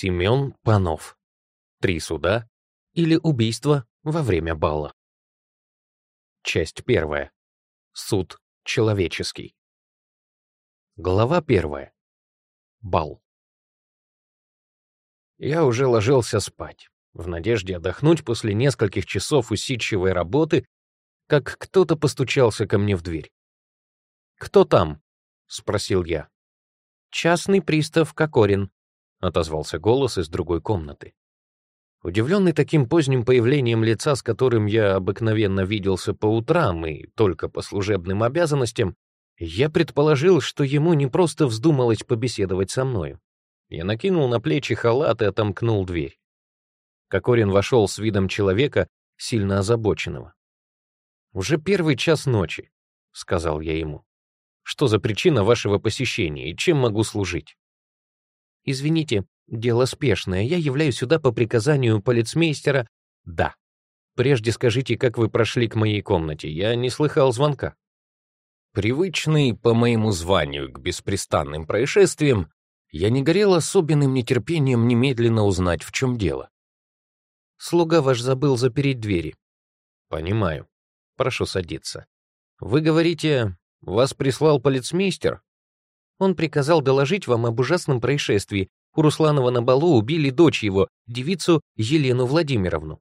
Семен Панов. 3 суда или убийство во время бала. Часть 1. Суд человеческий. Глава 1. Бал. Я уже ложился спать, в надежде отдохнуть после нескольких часов усидчивой работы, как кто-то постучался ко мне в дверь. «Кто там?» — спросил я. «Частный пристав Кокорин», — отозвался голос из другой комнаты. Удивленный таким поздним появлением лица, с которым я обыкновенно виделся по утрам и только по служебным обязанностям, я предположил, что ему не просто вздумалось побеседовать со мною. Я накинул на плечи халат и отомкнул дверь. Кокорин вошел с видом человека, сильно озабоченного. «Уже 1 час ночи», — сказал я ему. «Что за причина вашего посещения и чем могу служить?» «Извините, дело спешное. Я являюсь сюда по приказанию полицмейстера». «Да. Прежде скажите, как вы прошли к моей комнате. Я не слыхал звонка». Привычный по моему званию к беспрестанным происшествиям, я не горел особенным нетерпением немедленно узнать, в чем дело. «Слуга ваш забыл запереть двери». «Понимаю. Прошу садиться. Вы говорите, вас прислал полицмейстер?» «Он приказал доложить вам об ужасном происшествии. У Русланова на балу убили дочь его, девицу Елену Владимировну».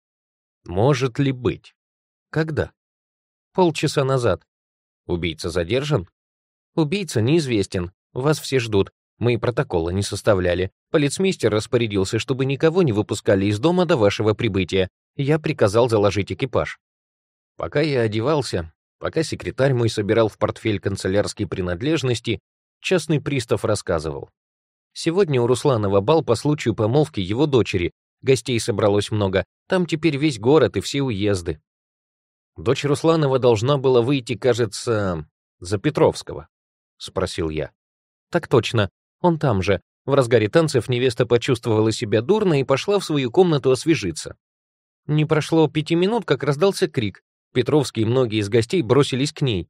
«Может ли быть? Когда?» «Полчаса назад». «Убийца задержан?» «Убийца неизвестен. Вас все ждут. Мы и протокола не составляли. Полицмейстер распорядился, чтобы никого не выпускали из дома до вашего прибытия. Я приказал заложить экипаж». Пока я одевался, пока секретарь мой собирал в портфель канцелярские принадлежности, частный пристав рассказывал. Сегодня у Русланова бал по случаю помолвки его дочери. Гостей собралось много. Там теперь весь город и все уезды. Дочь Русланова должна была выйти, кажется, за Петровского, спросил я. Так точно. Он там же. В разгаре танцев невеста почувствовала себя дурно и пошла в свою комнату освежиться. Не прошло 5 минут, как раздался крик. Петровский и многие из гостей бросились к ней.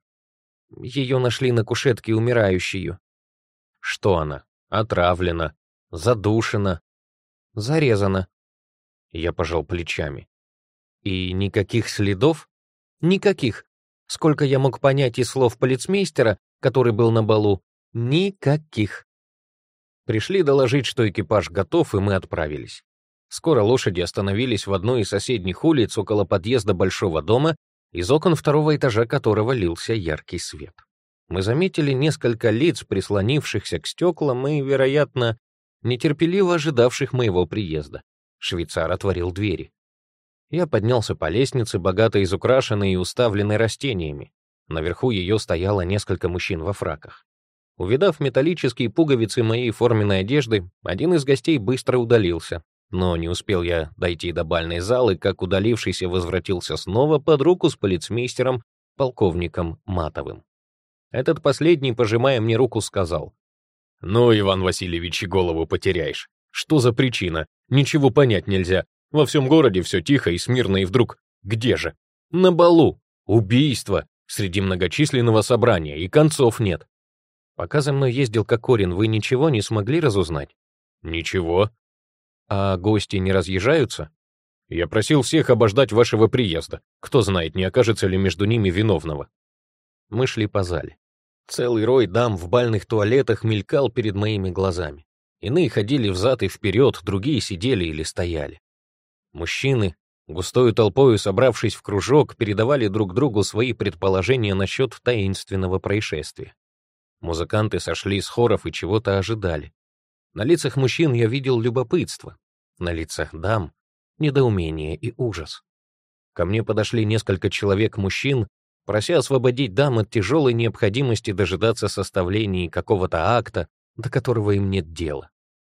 Ее нашли на кушетке умирающую. Что она? Отравлена? Задушена? Зарезана? Я пожал плечами. И никаких следов? Никаких. Сколько я мог понять из слов полицмейстера, который был на балу, никаких. Пришли доложить, что экипаж готов, и мы отправились. Скоро лошади остановились в одной из соседних улиц около подъезда большого дома, из окон 2-го этажа которого лился яркий свет. Мы заметили несколько лиц, прислонившихся к стеклам и, вероятно, нетерпеливо ожидавших моего приезда. Швейцар отворил двери. Я поднялся по лестнице, богато изукрашенной и уставленной растениями. Наверху ее стояло несколько мужчин во фраках. Увидав металлические пуговицы моей форменной одежды, один из гостей быстро удалился. Но не успел я дойти до бальной залы, как удалившийся возвратился снова под руку с полицмейстером, полковником Матовым. Этот последний, пожимая мне руку, сказал: «Ну, Иван Васильевич, и голову потеряешь. Что за причина? Ничего понять нельзя. Во всем городе все тихо и смирно, и вдруг... Где же? На балу. Убийство. Среди многочисленного собрания, и концов нет». «Пока за мной ездил Кокорин, вы ничего не смогли разузнать?» «Ничего». «А гости не разъезжаются?» «Я просил всех обождать вашего приезда. Кто знает, не окажется ли между ними виновного». Мы шли по зале. Целый рой дам в бальных туалетах мелькал перед моими глазами. Иные ходили взад и вперед, другие сидели или стояли. Мужчины, густою толпою собравшись в кружок, передавали друг другу свои предположения насчет таинственного происшествия. Музыканты сошли с хоров и чего-то ожидали. На лицах мужчин я видел любопытство, на лицах дам — недоумение и ужас. Ко мне подошли несколько человек-мужчин, прося освободить дам от тяжелой необходимости дожидаться составления какого-то акта, до которого им нет дела.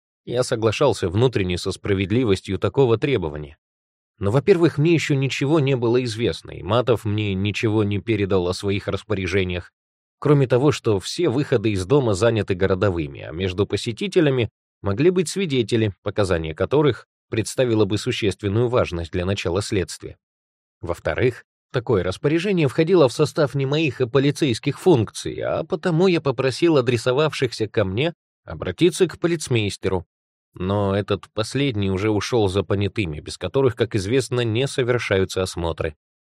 Я соглашался внутренне со справедливостью такого требования. Но, во-первых, мне еще ничего не было известно, и Матов мне ничего не передал о своих распоряжениях, кроме того, что все выходы из дома заняты городовыми, а между посетителями могли быть свидетели, показания которых представило бы существенную важность для начала следствия. Во-вторых, такое распоряжение входило в состав не моих, а полицейских функций, а потому я попросил адресовавшихся ко мне обратиться к полицмейстеру. но этот последний уже ушел за понятыми, без которых, как известно, не совершаются осмотры.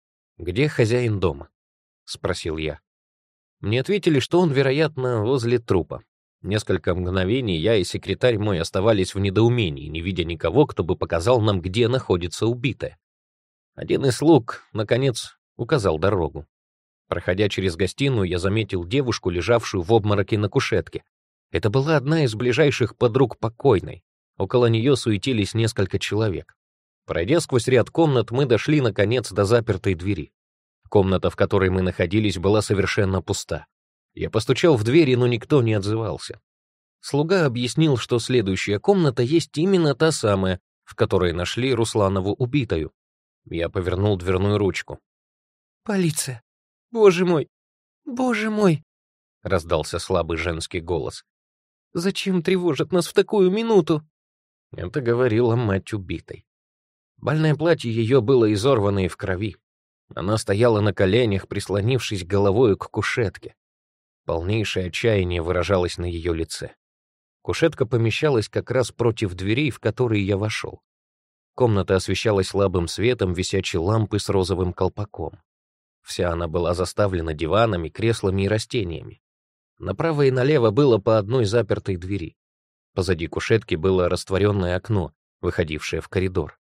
«Где хозяин дома?» — спросил я. Мне ответили, что он, вероятно, возле трупа. Несколько мгновений я и секретарь мой оставались в недоумении, не видя никого, кто бы показал нам, где находится убитая. Один из слуг, наконец, указал дорогу. Проходя через гостиную, я заметил девушку, лежавшую в обмороке на кушетке. Это была одна из ближайших подруг покойной. Около нее суетились несколько человек. Пройдя сквозь ряд комнат, мы дошли, наконец, до запертой двери. Комната, в которой мы находились, была совершенно пуста. Я постучал в двери, но никто не отзывался. Слуга объяснил, что следующая комната есть именно та самая, в которой нашли Русланову убитую. Я повернул дверную ручку. «Полиция! Боже мой! Боже мой!» — раздался слабый женский голос. «Зачем тревожат нас в такую минуту?» Это говорила мать убитой. Бальное платье ее было изорвано и в крови. Она стояла на коленях, прислонившись головой к кушетке. Полнейшее отчаяние выражалось на ее лице. Кушетка помещалась как раз против дверей, в которые я вошел. Комната освещалась слабым светом висячей лампы с розовым колпаком. Вся она была заставлена диванами, креслами и растениями. Направо и налево было по одной запертой двери. Позади кушетки было растворенное окно, выходившее в коридор.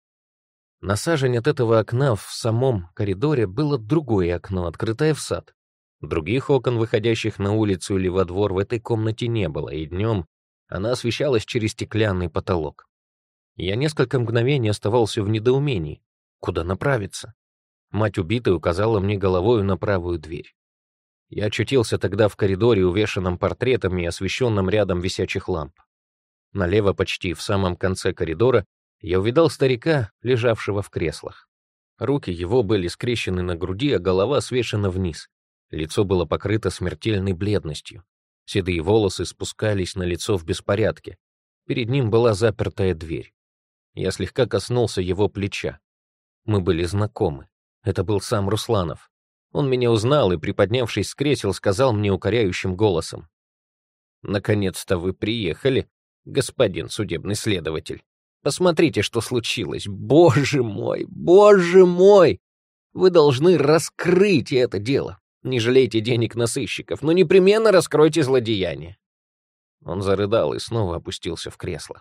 На сажень от этого окна в самом коридоре было другое окно, открытое в сад. Других окон, выходящих на улицу или во двор, в этой комнате не было, и днем она освещалась через стеклянный потолок. Я несколько мгновений оставался в недоумении. Куда направиться? Мать убитой указала мне головою на правую дверь. Я очутился тогда в коридоре, увешанном портретами и освещенном рядом висячих ламп. Налево, почти в самом конце коридора, я увидал старика, лежавшего в креслах. Руки его были скрещены на груди, а голова свешена вниз. Лицо было покрыто смертельной бледностью. Седые волосы спускались на лицо в беспорядке. Перед ним была запертая дверь. Я слегка коснулся его плеча. Мы были знакомы. Это был сам Русланов. Он меня узнал и, приподнявшись с кресел, сказал мне укоряющим голосом: «Наконец-то вы приехали, господин судебный следователь. Посмотрите, что случилось. Боже мой, боже мой! Вы должны раскрыть это дело. Не жалейте денег на сыщиков, но непременно раскройте злодеяние». Он зарыдал и снова опустился в кресло.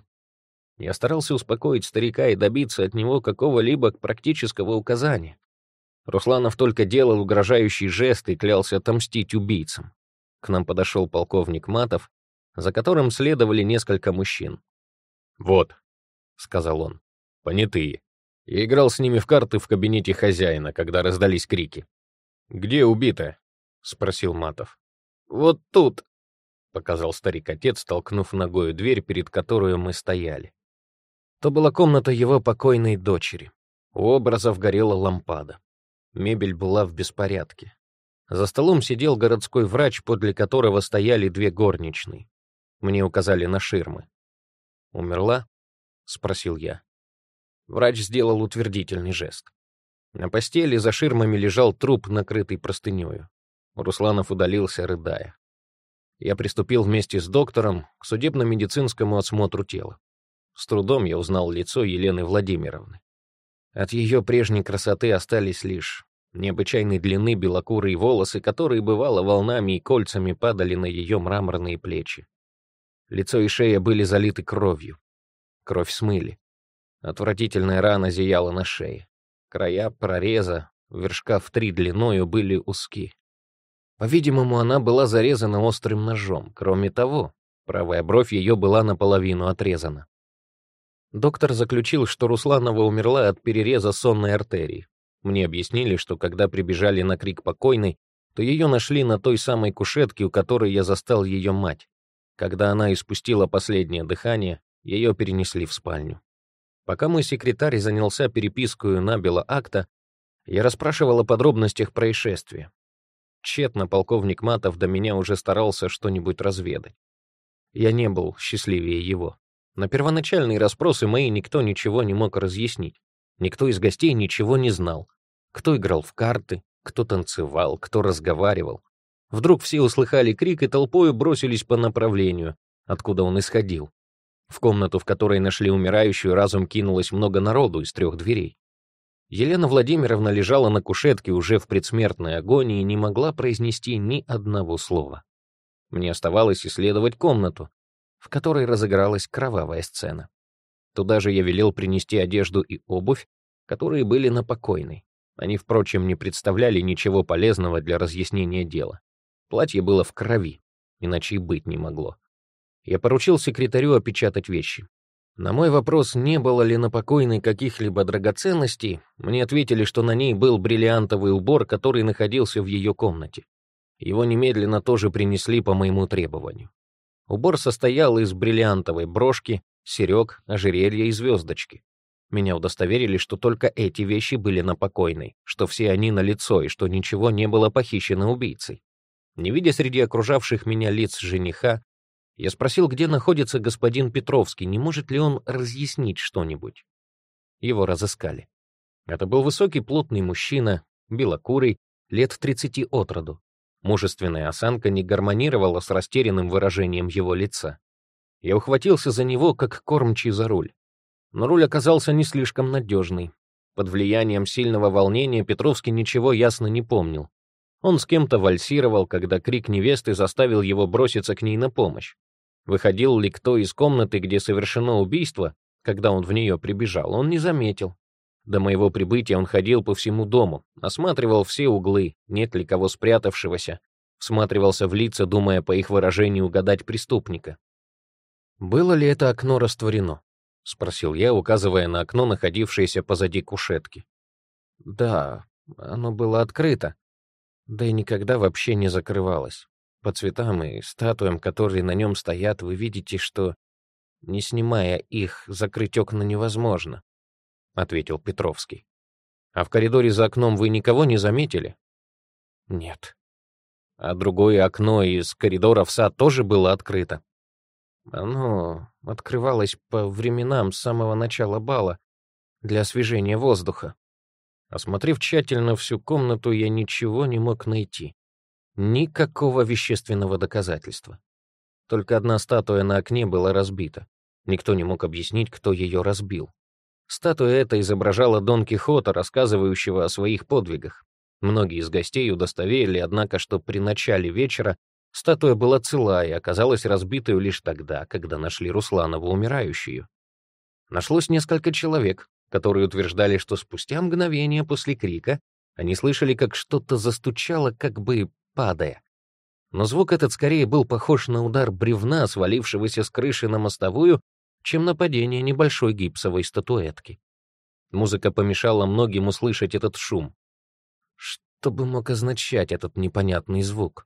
Я старался успокоить старика и добиться от него какого-либо практического указания. Русланов только делал угрожающий жест и клялся отомстить убийцам. К нам подошел полковник Матов, за которым следовали несколько мужчин. «Вот», — сказал он, — «понятые. Я играл с ними в карты в кабинете хозяина, когда раздались крики». «Где убитая?» — спросил Матов. «Вот тут», — показал старик-отец, толкнув ногою дверь, перед которой мы стояли. То была комната его покойной дочери. У образов горела лампада. Мебель была в беспорядке. За столом сидел городской врач, подле которого стояли две горничные. Мне указали на ширмы. «Умерла?» — спросил я. Врач сделал утвердительный жест. На постели за ширмами лежал труп, накрытый простынёю. Русланов удалился, рыдая. Я приступил вместе с доктором к судебно-медицинскому осмотру тела. С трудом я узнал лицо Елены Владимировны. От ее прежней красоты остались лишь необычайной длины белокурые волосы, которые, бывало, волнами и кольцами падали на ее мраморные плечи. Лицо и шея были залиты кровью. Кровь смыли. Отвратительная рана зияла на шее. Края прореза, вершка в 3 длиною, были узки. По-видимому, она была зарезана острым ножом. Кроме того, правая бровь ее была наполовину отрезана. Доктор заключил, что Русланова умерла от перереза сонной артерии. Мне объяснили, что когда прибежали на крик покойной, то ее нашли на той самой кушетке, у которой я застал ее мать. Когда она испустила последнее дыхание, ее перенесли в спальню. Пока мой секретарь занялся перепиской набело акта, я расспрашивал о подробностях происшествия. Тщетно полковник Матов до меня уже старался что-нибудь разведать. Я не был счастливее его. На первоначальные расспросы мои никто ничего не мог разъяснить. Никто из гостей ничего не знал. Кто играл в карты, кто танцевал, кто разговаривал. Вдруг все услыхали крик и толпою бросились по направлению, откуда он исходил. В комнату, в которой нашли умирающую, разом кинулось много народу из 3 дверей. Елена Владимировна лежала на кушетке уже в предсмертной агонии и не могла произнести ни одного слова. Мне оставалось исследовать комнату, в которой разыгралась кровавая сцена. Туда же я велел принести одежду и обувь, которые были на покойной. Они, впрочем, не представляли ничего полезного для разъяснения дела. Платье было в крови, иначе и быть не могло. Я поручил секретарю опечатать вещи. На мой вопрос, не было ли на покойной каких-либо драгоценностей, мне ответили, что на ней был бриллиантовый убор, который находился в ее комнате. Его немедленно тоже принесли по моему требованию. Убор состоял из бриллиантовой брошки, серёг, ожерелья и звездочки. Меня удостоверили, что только эти вещи были на покойной, что все они налицо и что ничего не было похищено убийцей. Не видя среди окружавших меня лиц жениха, я спросил, где находится господин Петровский, не может ли он разъяснить что-нибудь. Его разыскали. Это был высокий плотный мужчина, белокурый, лет 30 от роду. Мужественная осанка не гармонировала с растерянным выражением его лица. Я ухватился за него, как кормчий за руль. Но руль оказался не слишком надежный. Под влиянием сильного волнения Петровский ничего ясно не помнил. Он с кем-то вальсировал, когда крик невесты заставил его броситься к ней на помощь. Выходил ли кто из комнаты, где совершено убийство, когда он в нее прибежал, он не заметил. До моего прибытия он ходил по всему дому, осматривал все углы, нет ли кого спрятавшегося, всматривался в лица, думая по их выражению угадать преступника. «Было ли это окно растворено?» — спросил я, указывая на окно, находившееся позади кушетки. «Да, оно было открыто, да и никогда вообще не закрывалось. По цветам и статуям, которые на нем стоят, вы видите, что, не снимая их, закрыть окна невозможно», — ответил Петровский. «А в коридоре за окном вы никого не заметили?» «Нет». «А другое окно из коридора в сад тоже было открыто?» «Оно открывалось по временам с самого начала бала для освежения воздуха. Осмотрев тщательно всю комнату, я ничего не мог найти. Никакого вещественного доказательства. Только одна статуя на окне была разбита. Никто не мог объяснить, кто ее разбил. Статуя эта изображала Дон Кихота, рассказывающего о своих подвигах. Многие из гостей удостоверили, однако, что при начале вечера статуя была цела и оказалась разбитой лишь тогда, когда нашли Русланову умирающую. Нашлось несколько человек, которые утверждали, что спустя мгновение после крика они слышали, как что-то застучало, как бы падая. Но звук этот скорее был похож на удар бревна, свалившегося с крыши на мостовую, чем на падение небольшой гипсовой статуэтки. Музыка помешала многим услышать этот шум. Что бы мог означать этот непонятный звук?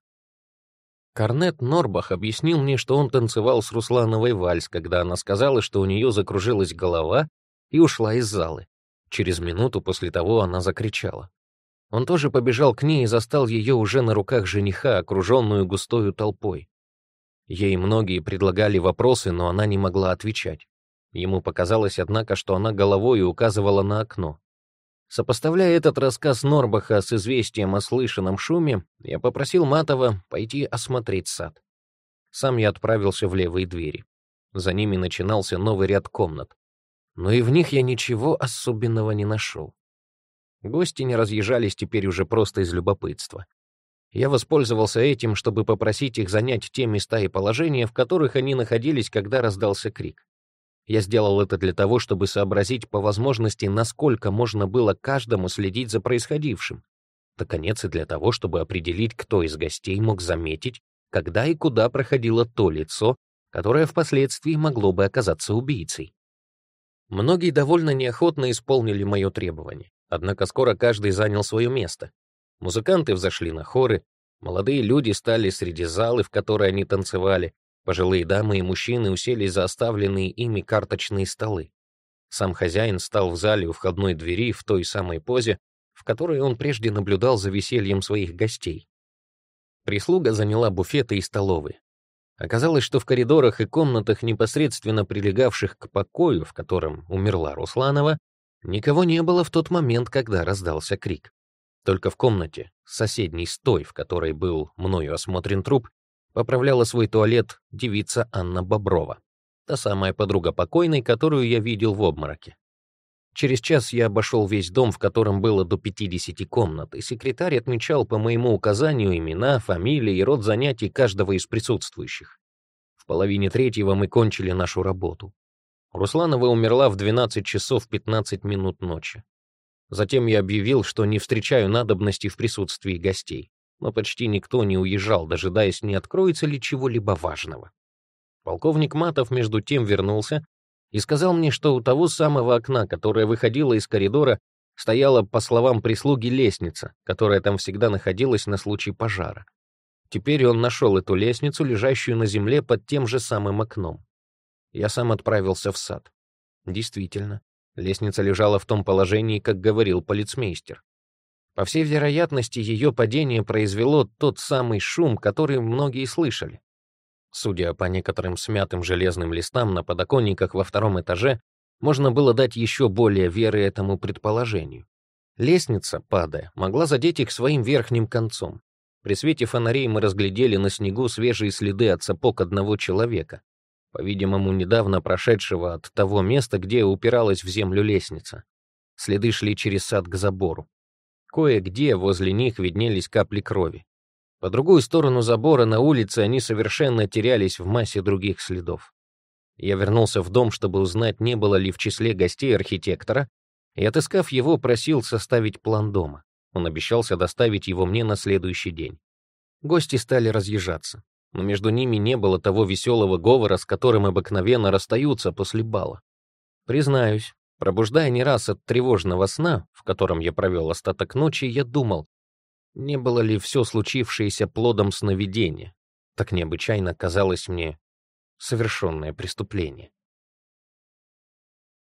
Корнет Норбах объяснил мне, что он танцевал с Руслановой вальс, когда она сказала, что у нее закружилась голова, и ушла из залы. Через минуту после того она закричала. Он тоже побежал к ней и застал ее уже на руках жениха, окруженную густою толпой. Ей многие предлагали вопросы, но она не могла отвечать. Ему показалось, однако, что она головой указывала на окно. Сопоставляя этот рассказ Норбаха с известием о слышанном шуме, я попросил Матова пойти осмотреть сад. Сам я отправился в левые двери. За ними начинался новый ряд комнат. Но и в них я ничего особенного не нашел. Гости не разъезжались теперь уже просто из любопытства. Я воспользовался этим, чтобы попросить их занять те места и положения, в которых они находились, когда раздался крик. Я сделал это для того, чтобы сообразить по возможности, насколько можно было каждому следить за происходившим. Наконец, и для того, чтобы определить, кто из гостей мог заметить, когда и куда проходило то лицо, которое впоследствии могло бы оказаться убийцей. Многие довольно неохотно исполнили мое требование, однако скоро каждый занял свое место. Музыканты взошли на хоры, молодые люди стали среди залы, в которой они танцевали, пожилые дамы и мужчины уселись за оставленные ими карточные столы. Сам хозяин стал в зале у входной двери в той самой позе, в которой он прежде наблюдал за весельем своих гостей. Прислуга заняла буфеты и столовые. Оказалось, что в коридорах и комнатах, непосредственно прилегавших к покою, в котором умерла Русланова, никого не было в тот момент, когда раздался крик. Только в комнате, соседней с той, в которой был мною осмотрен труп, поправляла свой туалет девица Анна Боброва. Та самая подруга покойной, которую я видел в обмороке. Через час я обошел весь дом, в котором было до 50 комнат, и секретарь отмечал по моему указанию имена, фамилии и род занятий каждого из присутствующих. В половине третьего мы кончили нашу работу. Русланова умерла в 12 часов 15 минут ночи. Затем я объявил, что не встречаю надобности в присутствии гостей, но почти никто не уезжал, дожидаясь, не откроется ли чего-либо важного. Полковник Матов между тем вернулся и сказал мне, что у того самого окна, которое выходило из коридора, стояла, по словам прислуги, лестница, которая там всегда находилась на случай пожара. Теперь он нашел эту лестницу, лежащую на земле под тем же самым окном. Я сам отправился в сад. Действительно, лестница лежала в том положении, как говорил полицмейстер. По всей вероятности, ее падение произвело тот самый шум, который многие слышали. Судя по некоторым смятым железным листам на подоконниках во втором этаже, можно было дать еще более веры этому предположению. Лестница, падая, могла задеть их своим верхним концом. При свете фонарей мы разглядели на снегу свежие следы от сапог одного человека, по-видимому, недавно прошедшего от того места, где упиралась в землю лестница. Следы шли через сад к забору. Кое-где возле них виднелись капли крови. По другую сторону забора на улице они совершенно терялись в массе других следов. Я вернулся в дом, чтобы узнать, не было ли в числе гостей архитектора, и, отыскав его, просил составить план дома. Он обещался доставить его мне на следующий день. Гости стали разъезжаться, но между ними не было того веселого говора, с которым обыкновенно расстаются после бала. Признаюсь, пробуждая не раз от тревожного сна, в котором я провел остаток ночи, я думал, не было ли все случившееся плодом сновидения. Так необычайно казалось мне совершенное преступление.